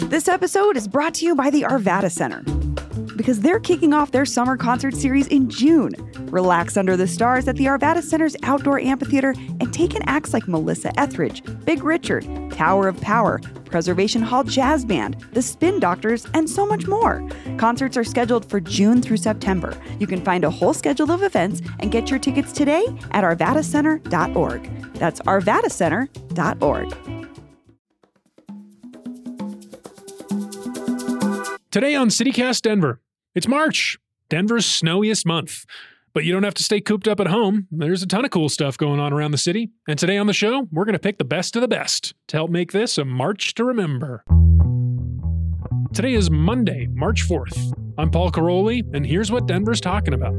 This episode is brought to you by the Arvada Center, because they're kicking off their summer concert series in June. Relax under the stars at the Arvada Center's outdoor amphitheater and take in acts like Melissa Etheridge, Big Richard, Tower of Power, Preservation Hall Jazz Band, The Spin Doctors, and so much more. Concerts are scheduled for June through September. You can find a whole schedule of events and get your tickets today at arvadacenter.org. That's arvadacenter.org. Today on CityCast Denver, it's March, Denver's snowiest month. But you don't have to stay cooped up at home. There's a ton of cool stuff going on around the city. And today on the show, we're going to pick the best of the best to help make this a March to remember. Today is Monday, March 4th. I'm Paul Caroli, and here's what Denver's talking about.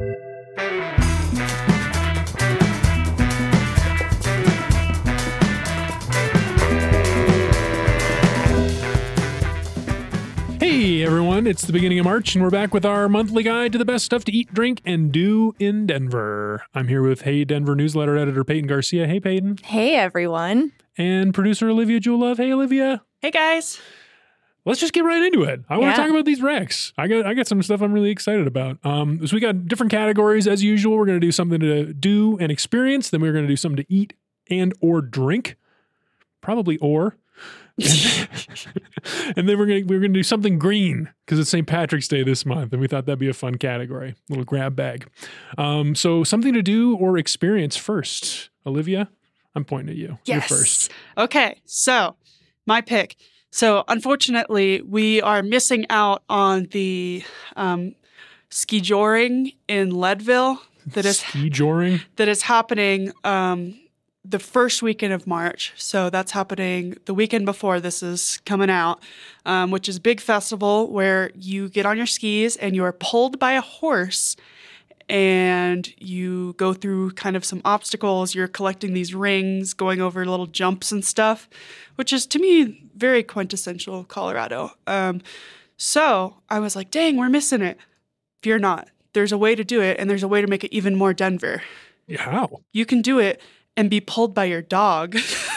Hey everyone, it's the beginning of March and we're back with our monthly guide to the best stuff to eat, drink, and do in Denver. I'm here with Hey Denver newsletter editor Peyton Garcia. Hey Peyton. Hey everyone. And producer Olivia Julove. Hey Olivia. Hey guys. Let's just get right into it. I want to talk about these recs. I got some stuff I'm really excited about. So we got different categories as usual. We're going to do something to do and experience. Then we're going to do something to eat and or drink. Probably or. And then we're gonna do something green because it's St. Patrick's Day this month, and we thought that'd be a fun category, little grab bag. So something to do or experience first. Olivia, I'm pointing at you. Yes. You're first. Okay, so my pick. So unfortunately, we are missing out on the ski joring in Leadville. Ski joring? That is happening the first weekend of March. So that's happening the weekend before this is coming out, which is a big festival where you get on your skis and you are pulled by a horse and you go through kind of some obstacles. You're collecting these rings, going over little jumps and stuff, which is to me very quintessential Colorado. So I was like, dang, we're missing it. Fear not. There's a way to do it, and there's a way to make it even more Denver. Yeah, how? You can do it and be pulled by your dog.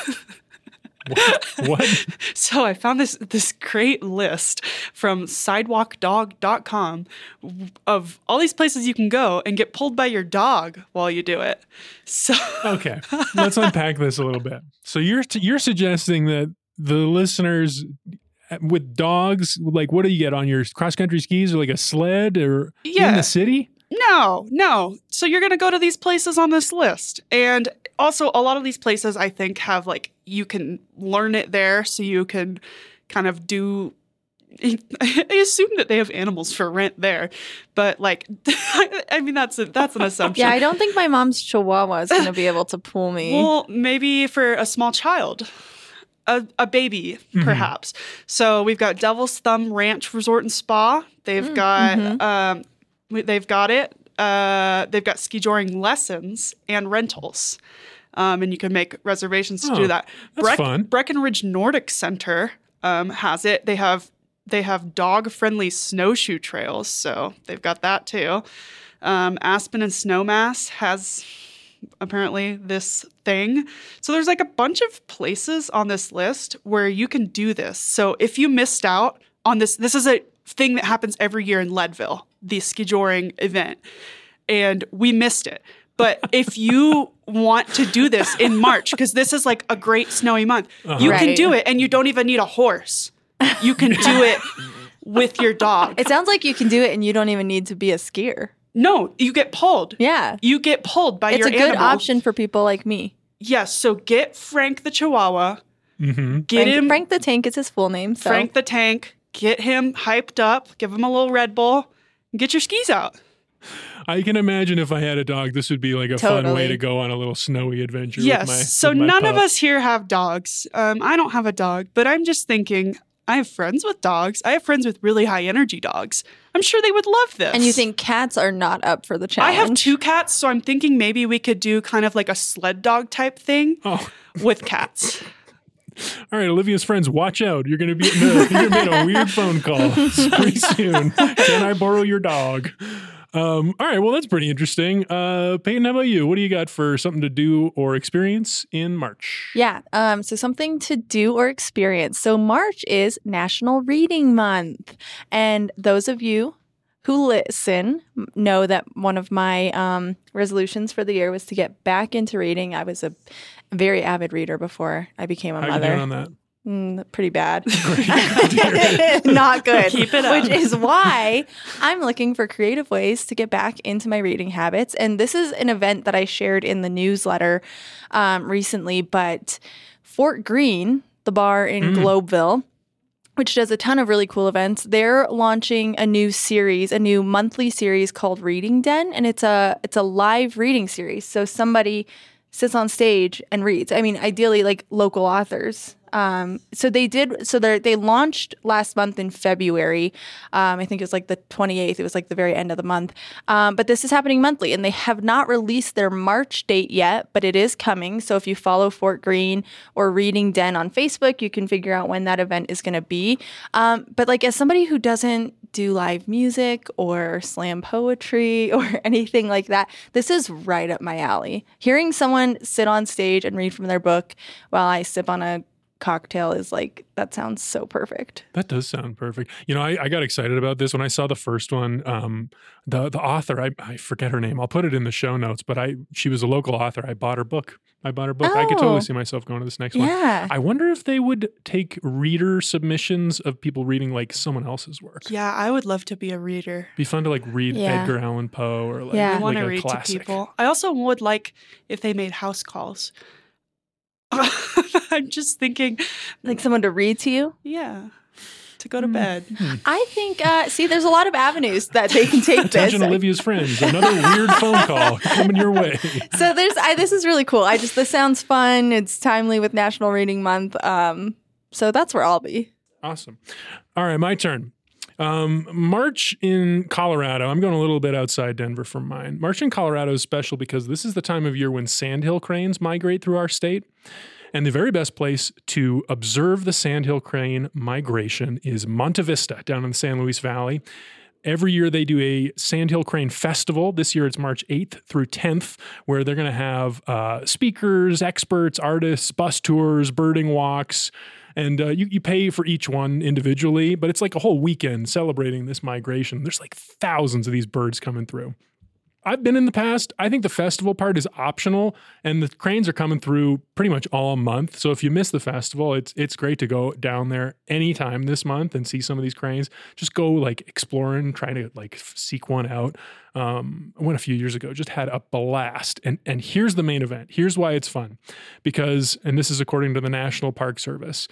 What? So I found this great list from sidewalkdog.com of all these places you can go and get pulled by your dog while you do it. So Okay, let's unpack this a little bit. So you're suggesting that the listeners with dogs, like what do you get on your cross-country skis or like a sled or in the city? No. So you're going to go to these places on this list. And also a lot of these places I think have like, you can learn it there so you can kind of do, I assume that they have animals for rent there. But like, I mean, that's an assumption. Yeah, I don't think my mom's Chihuahua is going to be able to pull me. Well, maybe for a small child. A baby, perhaps. So we've got Devil's Thumb Ranch Resort and Spa. They've got they've got it. They've got ski joring lessons and rentals, and you can make reservations to do that. That's fun. Breckenridge Nordic Center has it. They have dog friendly snowshoe trails, so they've got that too. Aspen and Snowmass has apparently this thing. So there's like a bunch of places on this list where you can do this. So if you missed out on this is a thing that happens every year in Leadville, the ski joring event, and we missed it. But if you want to do this in March, because this is like a great snowy month, you can do it and you don't even need a horse. You can do it with your dog. It sounds like you can do it and you don't even need to be a skier. No, you get pulled. Yeah. You get pulled by your animal. It's a good option for people like me. Yes, so get Frank the Chihuahua. Mm-hmm. Frank the Tank is his full name. So. Frank the Tank. Get him hyped up. Give him a little Red Bull. And get your skis out. I can imagine if I had a dog, this would be like a fun way to go on a little snowy adventure. Yes. With my none pup. of us here have dogs. I don't have a dog, but I'm just thinking, I have friends with dogs. I have friends with really high energy dogs. I'm sure they would love this. And you think cats are not up for the challenge? I have 2 cats, so I'm thinking maybe we could do kind of like a sled dog type thing with cats. All right, Olivia's friends, watch out. You're going to be in a weird phone call pretty soon. Can I borrow your dog? All right, well, that's pretty interesting. Peyton, how about you? What do you got for something to do or experience in March? Yeah. So something to do or experience. So March is National Reading Month. And those of you who listen know that one of my resolutions for the year was to get back into reading. I was a very avid reader before I became a How mother. you doing on that? Pretty bad. Not good. Keep it up. Which is why I'm looking for creative ways to get back into my reading habits. And this is an event that I shared in the newsletter recently. But Fort Greene, the bar in Globeville, which does a ton of really cool events, they're launching a new series, a new monthly series called Reading Den. And it's a live reading series. So somebody sits on stage and reads. I mean, ideally, like local authors. They launched last month in February. I think it was like the 28th. It was like the very end of the month. But this is happening monthly, and they have not released their March date yet, but it is coming. So if you follow Fort Greene or Reading Den on Facebook, you can figure out when that event is going to be. But like as somebody who doesn't do live music or slam poetry or anything like that, this is right up my alley. Hearing someone sit on stage and read from their book while I sip on a cocktail is like, that sounds so perfect. That does sound perfect. You know, I got excited about this when I saw the first one. The author, I forget her name. I'll put it in the show notes, but she was a local author. I bought her book. I could totally see myself going to this next one. I wonder if they would take reader submissions of people reading like someone else's work. Yeah, I would love to be a reader. Be fun to like read Edgar Allan Poe or like, I like want to a read classic. to people. I also would like if they made house calls. I'm just thinking, like someone to read to you? Yeah, to go to bed. I think, there's a lot of avenues that they can take this. Attention, Olivia's friends. Another weird phone call coming your way. So this is really cool. This sounds fun. It's timely with National Reading Month. So that's where I'll be. Awesome. All right, my turn. March in Colorado, I'm going a little bit outside Denver for mine. March in Colorado is special because this is the time of year when sandhill cranes migrate through our state. And the very best place to observe the sandhill crane migration is Monte Vista down in the San Luis Valley. Every year they do a Sandhill Crane Festival. This year it's March 8th through 10th, where they're going to have speakers, experts, artists, bus tours, birding walks. And you pay for each one individually, but it's like a whole weekend celebrating this migration. There's like thousands of these birds coming through. I've been in the past. I think the festival part is optional, and the cranes are coming through pretty much all month. So if you miss the festival, it's great to go down there anytime this month and see some of these cranes. Just go like exploring, trying to like seek one out. I went a few years ago, just had a blast. And here's the main event. Here's why it's fun. Because, and this is according to the National Park Service,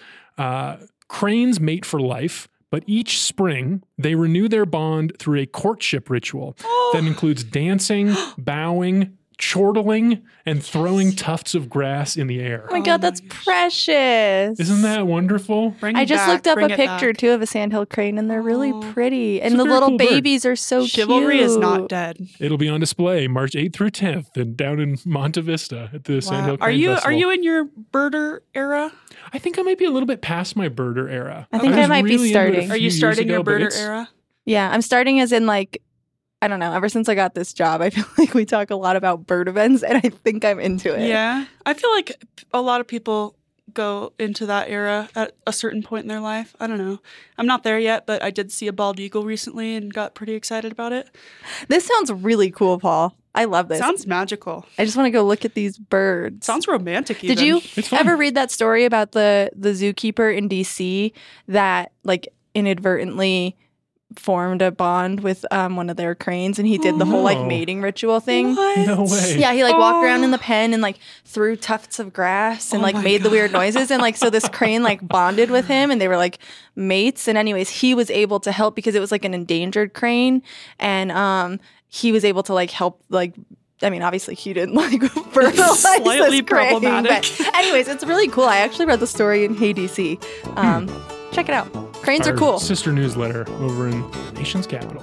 cranes mate for life. But each spring, they renew their bond through a courtship ritual that includes dancing, bowing, chortling, and throwing tufts of grass in the air. Oh my God, that's precious. Isn't that wonderful? I just looked up a picture, too, of a sandhill crane, and they're really pretty. And the little cool babies are so Chivalry cute. is not dead. It'll be on display March 8th through 10th and down in Monte Vista at the Sandhill Crane Festival. Are you in your birder era? I think I might be a little bit past my birder era. I think I might be starting. Are you starting your birder era? Yeah, I'm starting as in like, I don't know, ever since I got this job, I feel like we talk a lot about bird events, and I think I'm into it. Yeah. I feel like a lot of people go into that era at a certain point in their life. I don't know. I'm not there yet, but I did see a bald eagle recently and got pretty excited about it. This sounds really cool, Paul. I love this. Sounds magical. I just want to go look at these birds. Sounds romantic even. Did you ever read that story about the zookeeper in DC that like inadvertently formed a bond with one of their cranes, and he did the whole like mating ritual thing? What? No way. Yeah, he like walked around in the pen and like threw tufts of grass and like made the weird noises, and like so this crane like bonded with him, and they were like mates. And anyways, he was able to help because it was like an endangered crane, and he was able to like help like. I mean, obviously he didn't like fertilize Slightly this crane, problematic. but anyways, it's really cool. I actually read the story in Hey DC. Check it out. Cranes are cool. Sister newsletter over in the nation's capital.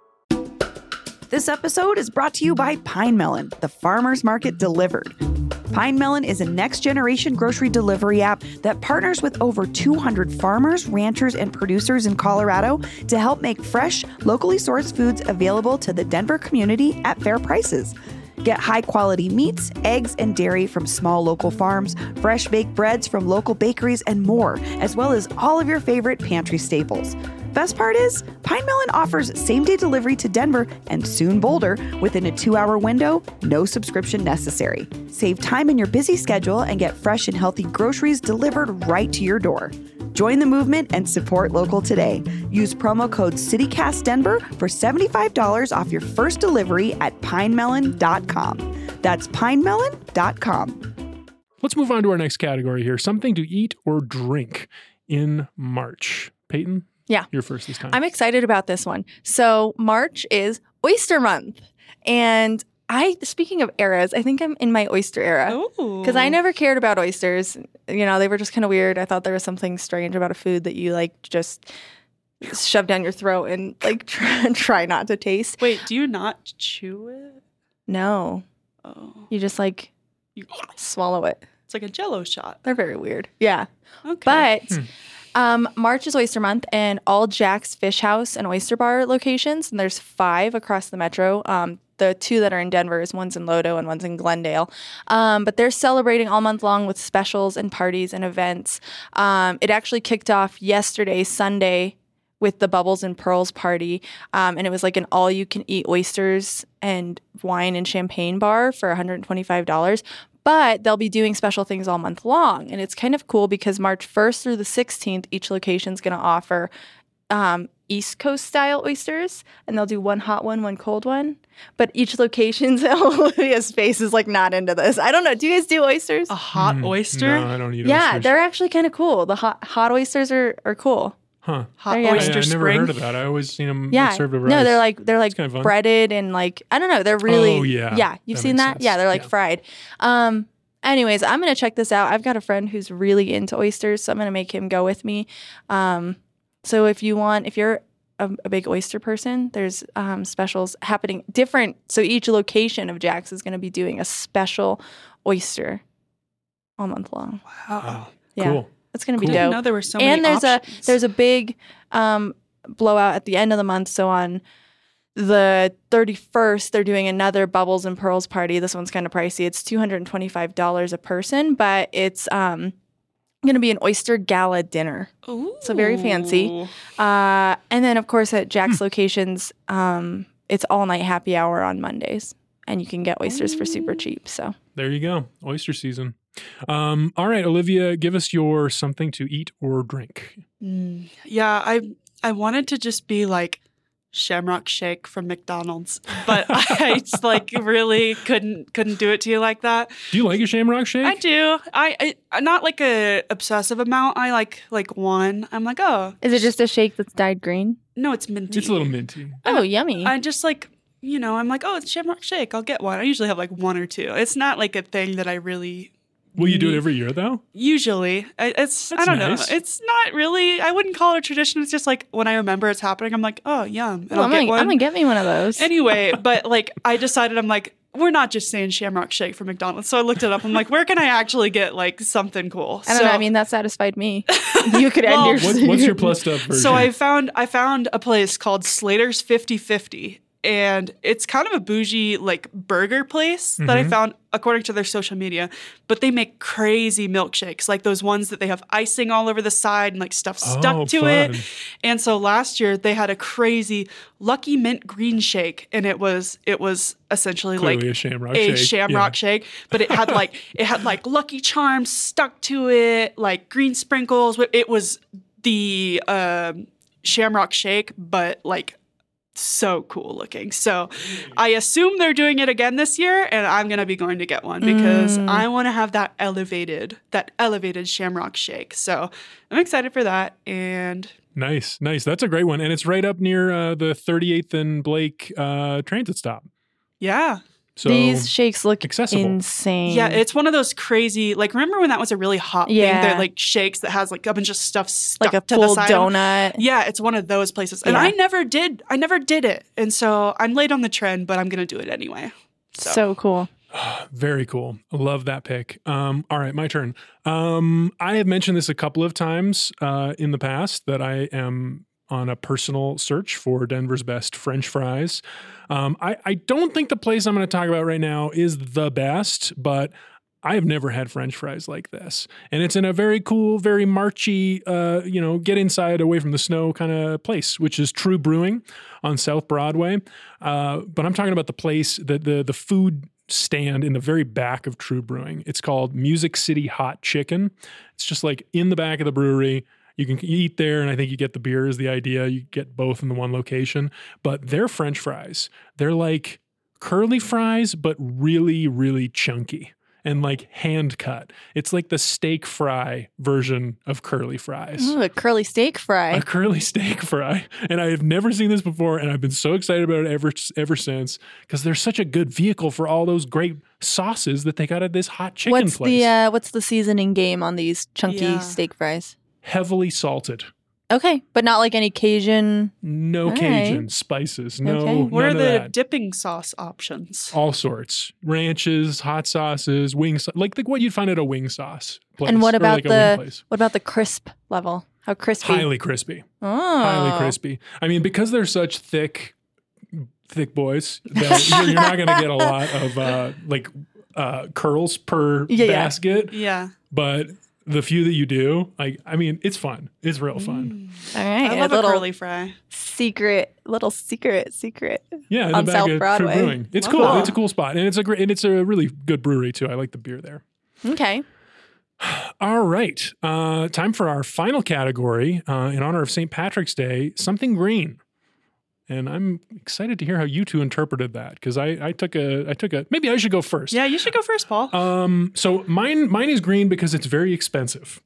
This episode is brought to you by Pine Melon, the farmer's market delivered. Pine Melon is a next-generation grocery delivery app that partners with over 200 farmers, ranchers, and producers in Colorado to help make fresh, locally sourced foods available to the Denver community at fair prices. Get high-quality meats, eggs, and dairy from small local farms, fresh baked breads from local bakeries, and more, as well as all of your favorite pantry staples. Best part is, Pine Melon offers same-day delivery to Denver and soon Boulder within a 2-hour window, no subscription necessary. Save time in your busy schedule and get fresh and healthy groceries delivered right to your door. Join the movement and support local today. Use promo code CityCastDenver for $75 off your first delivery at pinemelon.com. That's pinemelon.com. Let's move on to our next category here. Something to eat or drink in March. Peyton? Yeah. You're first this time. I'm excited about this one. So March is Oyster Month. And speaking of eras, I think I'm in my oyster era. Because I never cared about oysters. You know, they were just kind of weird. I thought there was something strange about a food that you like just shove down your throat and like try not to taste. Wait, do you not chew it? No. Oh. You just like swallow it. It's like a Jell-O shot. They're very weird. Yeah. Okay. But March is Oyster Month, and all Jack's Fish House and Oyster Bar locations, and there's 5 across the metro. The 2 that are in Denver is one's in Lodo and one's in Glendale. But they're celebrating all month long with specials and parties and events. It actually kicked off yesterday, Sunday, with the Bubbles and Pearls party. And it was like an all-you-can-eat oysters and wine and champagne bar for $125. But they'll be doing special things all month long. And it's kind of cool because March 1st through the 16th, each location is going to offer East Coast style oysters. And they'll do one hot one cold one. But each location's Olivia's face is like not into this. I don't know. Do you guys do oysters? A hot oyster? No, I don't eat Yeah, oysters. they're actually kind of cool. The hot oysters are cool. Huh. Hot There you go. oyster I never spring? heard of that. I always seen them Yeah. served over No, rice. they're like kinda fun. breaded and like I don't know. They're really Oh, yeah. Yeah, you've That seen makes that? sense. Yeah, they're like Yeah. fried. Anyways, I'm gonna check this out. I've got a friend who's really into oysters, so I'm gonna make him go with me. So if you're a big oyster person, there's specials happening different. So each location of Jack's is gonna be doing a special oyster all month long. Wow. Yeah. Cool. It's gonna be Cool. I didn't dope. know there were so And many there's options. a big blowout at the end of the month. So on the 31st, they're doing another Bubbles and Pearls party. This one's kind of pricey. It's $225 a person, but it's going to be an oyster gala dinner. Ooh. So very fancy. And then, of course, at Jack's locations, it's all night happy hour on Mondays, and you can get oysters for super cheap. So There you go. Oyster season. All right, Olivia, give us your something to eat or drink. Yeah, I wanted to just be like Shamrock Shake from McDonald's, but I just like really couldn't do it to you like that. Do you like a Shamrock Shake? I do. I not like a obsessive amount. I like one. I'm like, oh, is it just a shake that's dyed green? no, it's minty. It's a little minty. Oh, yummy. I just like, I'm like, oh, it's Shamrock Shake. I'll get one. I usually have like 1 or 2. It's not like a thing that I really. Will you do it every year, though? Usually, I That's don't nice. know. It's not really. I wouldn't call it a tradition. It's just like when I remember it's happening, I'm like, oh, yum, and Oh, I'll get I'm one. gonna get me one of those. Anyway, but like I decided, I'm like, we're not just saying Shamrock Shake from McDonald's. So I looked it up. I'm like, where can I actually get like something cool? I don't know. I mean, that satisfied me. You could Well, end your. What's your plussed up version? So I found a place called Slater's 50/50, and it's kind of a bougie like burger place that I found according to their social media. But they make crazy milkshakes, like those ones that they have icing all over the side and like stuff stuck to fun. it. And so last year they had a crazy Lucky Mint Green Shake, and it was essentially Clearly like a Shamrock a Shake. Shamrock Shake, but it had like Lucky Charms stuck to it, like green sprinkles. It was the Shamrock Shake, but like so cool looking. So I assume they're doing it again this year, and I'm gonna be going to get one because I want to have that elevated Shamrock Shake. So I'm excited for that. And Nice. That's a great one. And it's right up near the 38th and Blake transit stop. yeah. So These shakes look accessible. insane. Yeah, it's one of those crazy, like, remember when that was a really hot thing? Yeah. They're like shakes that has like a bunch of stuff stuck like a to the full side. donut. Yeah, it's one of those places. And Yeah. I never did it. And so I'm late on the trend, but I'm going to do it anyway. So cool. Very cool. I love that pick. All right, my turn. I have mentioned this a couple of times in the past that I am on a personal search for Denver's best French fries. I don't think the place I'm going to talk about right now is the best, but I have never had French fries like this. And it's in a very cool, very Marchy, get inside away from the snow kind of place, which is True Brewing on South Broadway. But I'm talking about the place, the food stand in the very back of True Brewing. It's called Music City Hot Chicken. It's just like in the back of the brewery. You can eat there, and I think you get the beer is the idea. You get both in the one location. But their French fries, they're like curly fries, but really, really chunky and like hand cut. It's like the steak fry version of curly fries. Ooh, a curly steak fry. A curly steak fry. And I have never seen this before, and I've been so excited about it ever since because they're such a good vehicle for all those great sauces that they got at this hot chicken place. What's the seasoning game on these chunky steak fries? Heavily salted. Okay, but not like any Cajun. No Cajun spices. No. Okay. What are none of the that. dipping sauce options? All sorts. Ranches, hot sauces, wing sauce, like what you'd find at a wing sauce place. And what or about like a wing place. what about the crisp level? How crispy? Highly crispy. Oh. Highly crispy. I mean, because they're such thick boys, that you're not going to get a lot of curls per basket. Yeah. But the few that you do, it's fun. It's real fun. All right. I love a curly fry. Secret. Yeah, in on the back South of Broadway. True Brewing. It's cool. Wow. It's a cool spot, and it's a really good brewery too. I like the beer there. Okay. All right, time for our final category in honor of St. Patrick's Day. Something green, and I'm excited to hear how you two interpreted that because I took a. Maybe I should go first. Yeah, you should go first, Paul. So mine is green because it's very expensive.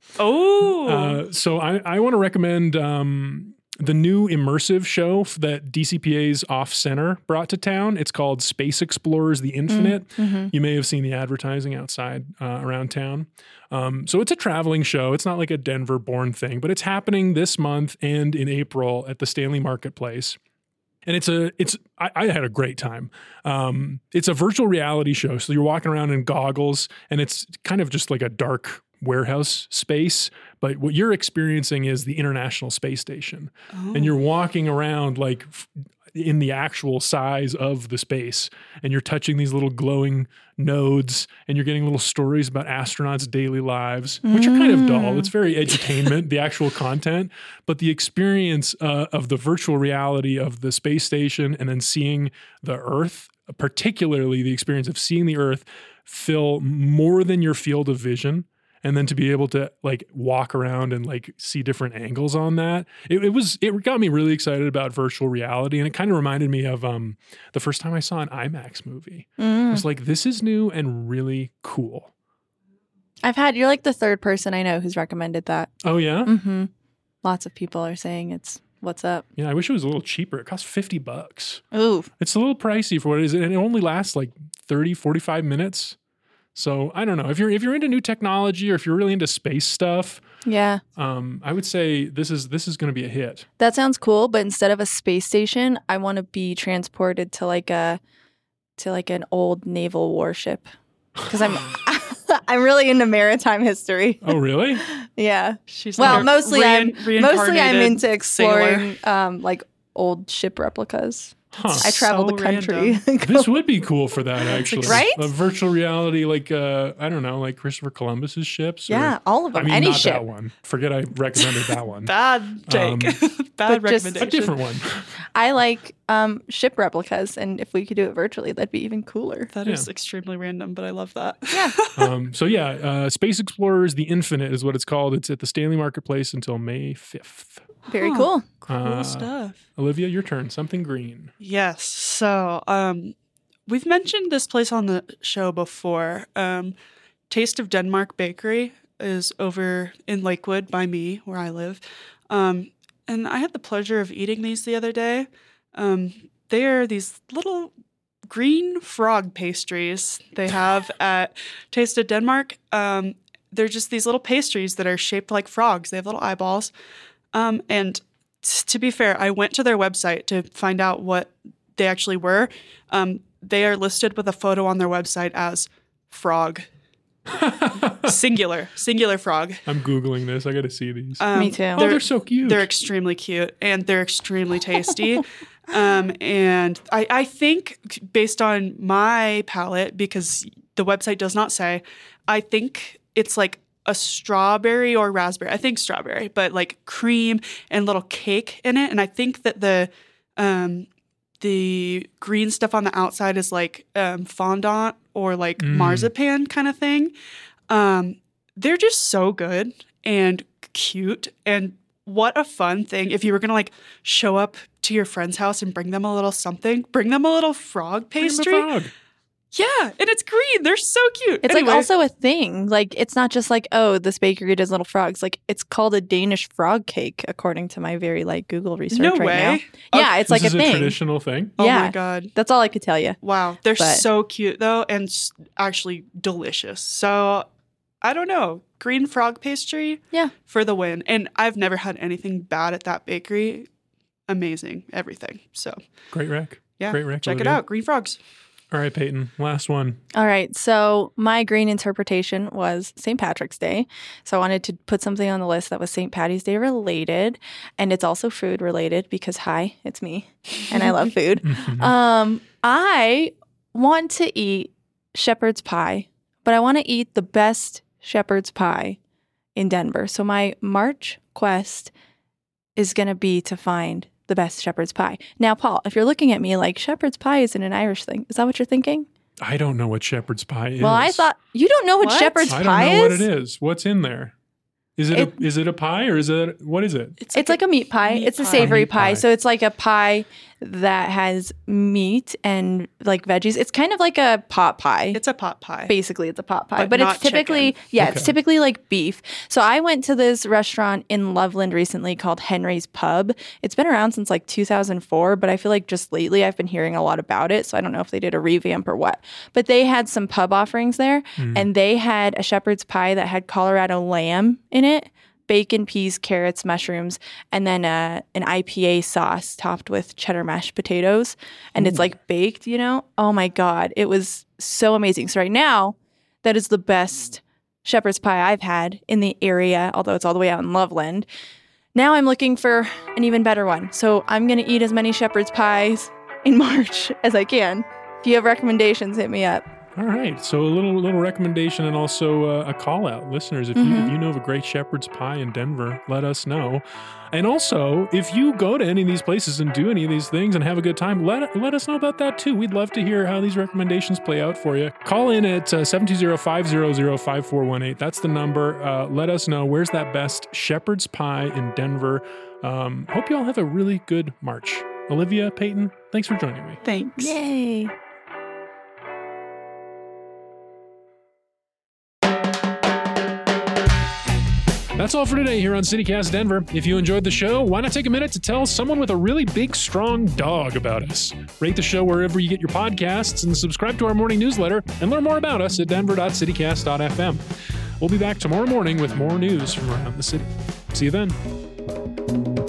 Oh. So I want to recommend the new immersive show that DCPA's Off Center brought to town. It's called Space Explorers: The Infinite. You may have seen the advertising outside around town. So it's a traveling show. It's not like a Denver-born thing, but it's happening this month and in April at the Stanley Marketplace. And I had a great time. It's a virtual reality show. So you're walking around in goggles and it's kind of just like a dark warehouse space. But what you're experiencing is the International Space Station. And you're walking around like in the actual size of the space. And you're touching these little glowing nodes and you're getting little stories about astronauts' daily lives, which are kind of dull. It's very edutainment, the actual content, but the experience of the virtual reality of the space station and then seeing the Earth, particularly the experience of seeing the Earth fill more than your field of vision. And then to be able to like walk around and like see different angles on that, it got me really excited about virtual reality, and it kind of reminded me of the first time I saw an IMAX movie. I was like, this is new and really cool. You're like the third person I know who's recommended that. Oh yeah, Lots of people are saying it's what's up. Yeah, I wish it was a little cheaper. It costs $50. Ooh, it's a little pricey for what it is, and it only lasts like 30, 45 minutes. So I don't know if you're into new technology or if you're really into space stuff. Yeah. I would say this is going to be a hit. That sounds cool, but instead of a space station, I want to be transported to like an old naval warship because I'm really into maritime history. Oh, really? Yeah. She's mostly I'm reincarnated into exploring like old ship replicas. Huh. I travel the country. This would be cool for that, actually. Right? A virtual reality, like, I don't know, like Christopher Columbus's ships. Yeah, all of them. I mean, Any not ship. that one. Forget I recommended that one. Bad take. Bad recommendation. A different one. I like ship replicas, and if we could do it virtually, that'd be even cooler. That is extremely random, but I love that. Yeah. Space Explorers: The Infinite is what it's called. It's at the Stanley Marketplace until May 5th. Very cool. Cool stuff. Olivia, your turn. Something green. Yes. So we've mentioned this place on the show before. Taste of Denmark Bakery is over in Lakewood by me, where I live. And I had the pleasure of eating these the other day. They are these little green frog pastries they have at Taste of Denmark. They're just these little pastries that are shaped like frogs. They have little eyeballs. And to be fair, I went to their website to find out what they actually were. they are listed with a photo on their website as frog. singular frog. I'm Googling this. I got to see these. Me too. They're so cute. They're extremely cute and they're extremely tasty. And I think based on my palate, because the website does not say, I think it's like a strawberry or raspberry. I think strawberry, but like cream and little cake in it. And I think that the green stuff on the outside is like fondant or like marzipan kind of thing. They're just so good and cute. And what a fun thing if you were going to like show up to your friend's house and bring them a little something, bring them a little frog pastry. Frog. Yeah, and it's green. They're so cute. It's Anyway. like also a thing. Like it's not just like, oh, this bakery does little frogs. Like it's called a Danish frog cake, according to my very like Google research No right way. now. Yeah, it's like This a is thing. traditional thing. Oh yeah. my God. That's all I could tell you. Wow. They're But- so cute though and actually delicious. So I don't know. Green frog pastry Yeah. for the win. And I've never had anything bad at that bakery. Amazing. Everything. So Great rec. yeah, Great rec. check it Olivia. out. Green frogs. All right, Peyton. Last one. All right. So my green interpretation was St. Patrick's Day. So I wanted to put something on the list that was St. Patty's Day related. And it's also food related because, hi, it's me. And I love food. I want to eat shepherd's pie, but I want to eat the best shepherd's pie in Denver. So my March quest is going to be to find the best shepherd's pie. Now, Paul, if you're looking at me like shepherd's pie isn't an Irish thing, is that what you're thinking? I don't know what shepherd's pie is. Well, I thought you don't know what What? shepherd's I pie don't know is. what it is. What's in there? Is it a pie or is it what is it? It's like a meat pie. meat It's a pie. savory Meat pie. pie. So it's like a pie that has meat and like veggies. It's kind of like a pot pie. It's a pot pie. Basically, it's a pot pie, But but not it's typically chicken. it's typically like beef. So I went to this restaurant in Loveland recently called Henry's Pub. It's been around since like 2004, but I feel like just lately I've been hearing a lot about it. So I don't know if they did a revamp or what. But they had some pub offerings there, and they had a shepherd's pie that had Colorado lamb in it. Bacon, peas, carrots, mushrooms, and then an IPA sauce topped with cheddar mashed potatoes. And it's like baked, you know? Oh my God. It was so amazing. So right now, that is the best shepherd's pie I've had in the area, although it's all the way out in Loveland. Now I'm looking for an even better one. So I'm going to eat as many shepherd's pies in March as I can. If you have recommendations, hit me up. All right. So a little recommendation and also a call out, listeners. If you know of a great shepherd's pie in Denver, let us know. And also, if you go to any of these places and do any of these things and have a good time, let us know about that too. We'd love to hear how these recommendations play out for you. Call in at 720-500-5418. That's the number. Let us know where's that best shepherd's pie in Denver. Hope you all have a really good March. Olivia, Peyton, thanks for joining me. Thanks. Yay. That's all for today here on CityCast Denver. If you enjoyed the show, why not take a minute to tell someone with a really big, strong dog about us? Rate the show wherever you get your podcasts and subscribe to our morning newsletter and learn more about us at denver.citycast.fm. We'll be back tomorrow morning with more news from around the city. See you then.